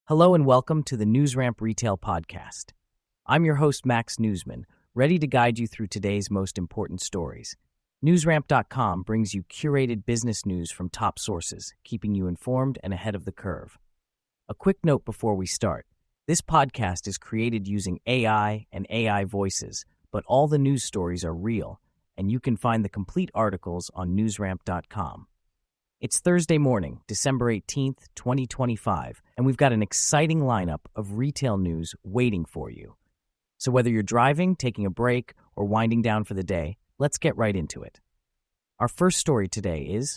Hello and welcome to the NewsRamp Retail Podcast. I'm your host, Max Newsman, ready to guide you through today's most important stories. NewsRamp.com brings you curated business news from top sources, keeping you informed and ahead of the curve. A quick note before we start. This podcast is created using AI and AI voices, but all the news stories are real, and you can find the complete articles on NewsRamp.com. It's Thursday morning, December 18th, 2025, and we've got an exciting lineup of retail news waiting for you. So whether you're driving, taking a break, or winding down for the day, let's get right into it. Our first story today is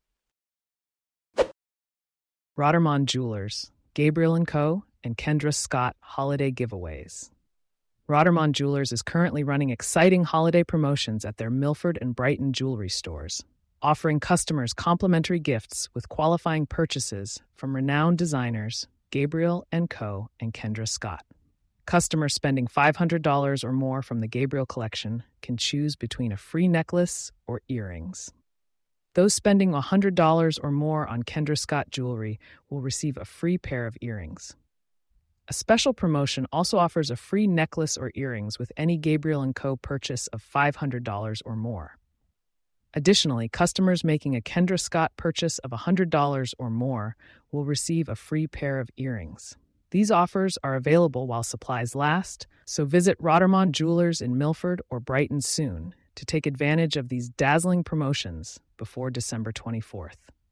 Rotermond Jewelers, Gabriel & Co. and Kendra Scott holiday giveaways. Rotermond Jewelers is currently running exciting holiday promotions at their Milford and Brighton jewelry stores, offering customers complimentary gifts with qualifying purchases from renowned designers Gabriel & Co. and Kendra Scott. Customers spending $500 or more from the Gabriel collection can choose between a free necklace or earrings. Those spending $100 or more on Kendra Scott jewelry will receive a free pair of earrings. A special promotion also offers a free necklace or earrings with any Gabriel & Co. purchase of $500 or more. Additionally, customers making a Kendra Scott purchase of $100 or more will receive a free pair of earrings. These offers are available while supplies last, so visit Rotermond Jewelers in Milford or Brighton soon to take advantage of these dazzling promotions before December 24th.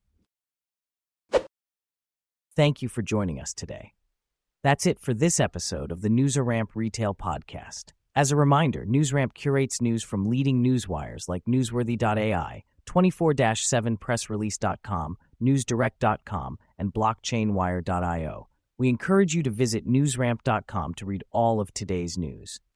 Thank you for joining us today. That's it for this episode of the NewsRamp Retail Podcast. As a reminder, NewsRamp curates news from leading newswires like Newsworthy.ai, 24/7pressrelease.com, NewsDirect.com, and BlockchainWire.io. We encourage you to visit NewsRamp.com to read all of today's news.